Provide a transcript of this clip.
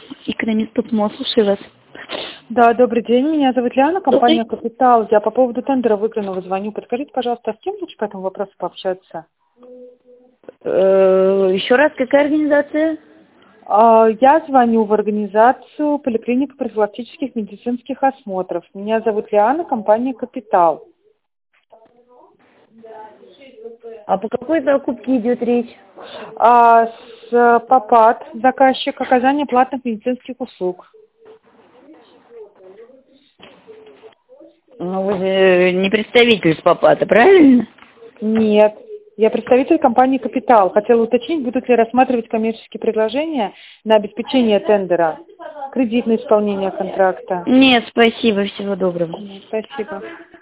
Экономист ПМО, слушаю вас. Да, добрый день. Меня зовут Лиана, компания «Капитал». Я по поводу тендера выигранного звоню. Подскажите, пожалуйста, с кем лучше по этому вопросу пообщаться? Еще раз, какая организация? Я звоню в организацию поликлиника профилактических медицинских осмотров. Меня зовут Лиана, компания «Капитал». А по какой закупке идет речь? С ПАПАТ, заказчик, оказание платных медицинских услуг. Ну, вы же не представитель ПАПАТа, правильно? Нет. Я представитель компании «Капитал». Хотела уточнить, будут ли рассматривать коммерческие предложения на обеспечение тендера, кредитное исполнение контракта. Нет, спасибо, всего доброго. Спасибо.